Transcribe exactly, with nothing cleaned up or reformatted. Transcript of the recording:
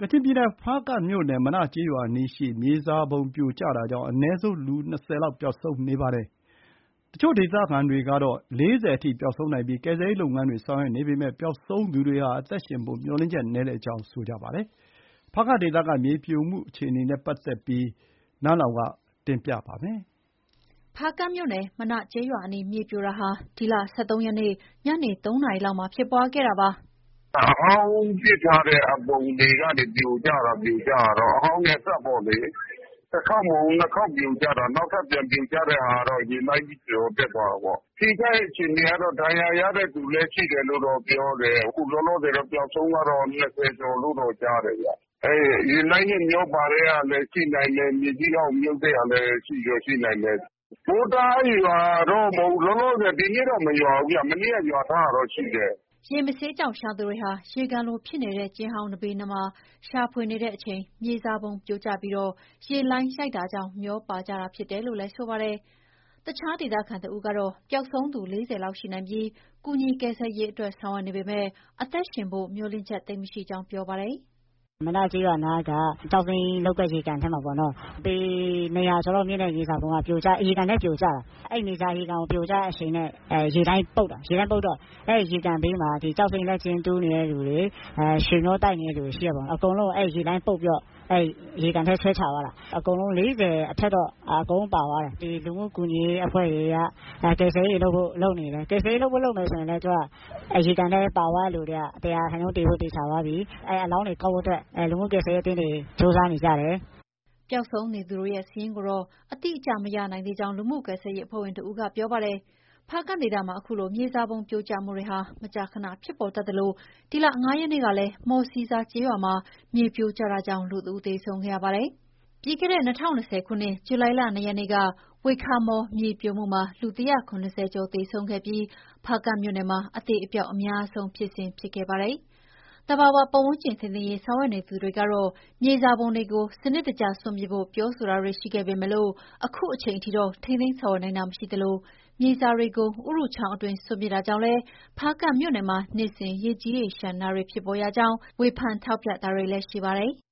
ကချင်ပြည်နယ်ဖားကန့်မြို့နယ်မနကျေးရွာအနီးရှိမြေစာပုံပြိုကျတာကြောင့်အနည်းဆုံးလူ၂၀လောက်ပျောက်ဆုံးနေပါတယ်။တချို့ဒေသခံတွေကတော့လေးဆယ်အထိပျောက်ဆုံးနိုင်ပြီးကယ်ဆယ်ရေးလုပ်ငန်းတွေဆောင်ရွက်နေပေမဲ့ပျောက်ဆုံးသူတွေဟာအသက်ရှင်ဖို့မျှော်လင့်ချက်နည်းတဲ့အကြောင်းဆိုကြပါတယ်။ဖားကန့်ဒေသကမြေပြိုမှုအခြေအနေနဲ့ပတ်သက်ပြီးနန်းလောင်ဝ်ကတင်ပြပါမယ်။ဖားကန့်မြို့နယ်မနကျေးရွာအနီးမြေပြိုတာဟာဒီလ၁၃ရက်နေ့ညနေ၃နာရီလောက်မှာဖြစ်ပွားခဲ့တာပါ။အဟောင်းပစ်ထားတဲ့အပုံတွေကနေပြိုကျတာပြိုကျတော့အဟောင်းနဲ့ဆက်ပေါ့လေတစ်ခေါက်မဟုတ်နှစ်ခေါက်ပြိုကျတော့နောက်ထပ်ပြန်ပြိုကျတဲ့ဟာတော့ရေလိုက်ပြီးပြိုတက်သွားတော့ပေါ့ထိခိုက်အခြေအနေကတော့ဒဏ်ရာရတဲ့သူလည်းရှိတယ်လို့တော့ပြောတယ်အခုလောလောဆယ်တော့ပျောက်ဆုံးကတော့၂၀ကျော်လို့တော့ကြားတယ်ဗျအဲရေလိုက်နဲ့မျောပါတဲ့ကလည်းရှိနိုင်တယ်မြေကြီးအောင်မြုပ်တဲ့ကလည်းရှိရရှိနိုင်တယ်ဘိုးသားရွာတော့မဟုတ်လောလောဆယ်ဒီနေ့တော့မရွာဘူးဗျမနေ့ကရွာထားတော့ရှိတယ်ရေမဆေးကြောင့်ရှာသူတွေဟာရေကန်လိုဖြစ်နေတဲ့ကျင်းဟောင်းနဘေးနားမှာရှာဖွေနေတဲ့အချိန်မြေစာပုံပြိုကျပြီးတော့ရေလိုင်းရိုက်တာကြောင့်မျောပါကြတာဖြစ်တယ်လို့လည်းဆိုပါတယ်။တခြားဒေသခံတဦးကတော့ပျောက်ဆုံးသူလေးဆယ်လောက်ရှိနိုင်ပြီးကုညီကယ်ဆယ်ရေးအတွက်ဆောင်ရွက်နေပေမဲ့အသက်ရှင်ဖို့မျှော်လင့်ချက်သိပ်မရှိကြောင်းပြောပါတယ်။မနကျေးရွာနားကကြောက်စိမ်းလောက်ကရေကန်ထဲမှာပေါ့နော်ပေနေရာဆိုတော့မြင့်တဲ့ရေစာပုံကပြိုကျရေကန်နဲ့ပြိုကျတာအဲ့နေစာရေကန်ကိုပြိုကျတဲ့အချိန်နဲ့အဲရေတိုင်းပုတ်တာရေတိုင်းပုတ်တော့အဲ့ရေကန်ဘေးမှာဒီကြောက်စိမ်းလက်ချင်းတူးနေတဲ့လူတွေအဲရွှေမျိုးတိုက်နေတဲ့လူတွေရှိရပါတော့အကုန်လုံးအဲ့ရေတိုင်းပုတ်ပြီးတော့အဲ့ရေကန်ထဲဆွဲချသွားတာအကုန်လုံးလေးဆယ်အထက်တော့အကုန်ပါသွားတယ်ဒီလူမှုကူညီရေးအဖွဲ့တွေကအဲကယ်ဆယ်ရေးလုပ်ဖို့လုပ်နေတယ်ကယ်ဆယ်ရေးလုပ်ဖို့လုပ်မယ်ဆိုရင်လည်းသူကအဲရေကန်ထဲပါသွားလူတွေကတရားခံလုံးတေဖို့တေချာသွားပြီအဲအလောင်းတွေကောက်ဖို့အတွက်အဲလူမှုကယ်ဆယ်ရေးအသင်းတွေစူးစမ်းနေကြတယ်။ပျောက်ဆုံးနေသူတို့ရဲ့စာရင်းကိုတော့အတိအကျမရနိုင်သေးကြောင်းလူမှုကယ်ဆယ်ရေးအဖွဲ့ဝင်တဦးကပြောပါတယ်။ဖားကန့်ဒေသမှာအခုလိုမြေစာပုံပြိုကျမှုတွေဟာမကြာခဏဖြစ်ပေါ်တတ်တယ်လို့ဒီလ၅ရက်နေ့ကလည်းမော်စီစာကျေးရွာမှာမြေပြိုကျတာကြောင့်လူသူသေဆုံးခဲ့ရပါတယ်။ပြီးခဲ့တဲ့၂၀၂၀ခုနှစ်ဇူလိုင်လ၂ရက်နေ့ကဝေခါမော်မြေပြိုမှုမှာလူ၁၇၀ကျော်သေဆုံးခဲ့ပြီးဖားကန့်မြို့နယ်မှာအသေအပျောက်အများဆုံးဖြစ်စဉ်ဖြစ်ခဲ့ပါတယ်။သဘာဝပတ်ဝန်းကျင်ထိန်းသိမ်းရေးဆောင်ရွက်နေသူတွေကတော့မြေစာပုံတွေကိုစနစ်တကျစွန့်ပစ်ဖို့ပြောဆိုတာတွေရှိခဲ့ပေမဲ့လို့အခုအချိန်အထိတော့ထိန်းသိမ်းဆောင်ရွက်နိုင်တာမရှိသလိုမြေစာတွေကိုဥရုချောင်းအတွင်းစွန့်ပစ်တာကြောင့်လည်းဖားကန့်မြို့နယ်မှာနေ့စဉ်ရေကြီးရေလျှံတာတွေဖြစ်ပေါ်ရကြောင်းဝေဖန်ထောက်ပြတာတွေလည်းရှိပါတယ်။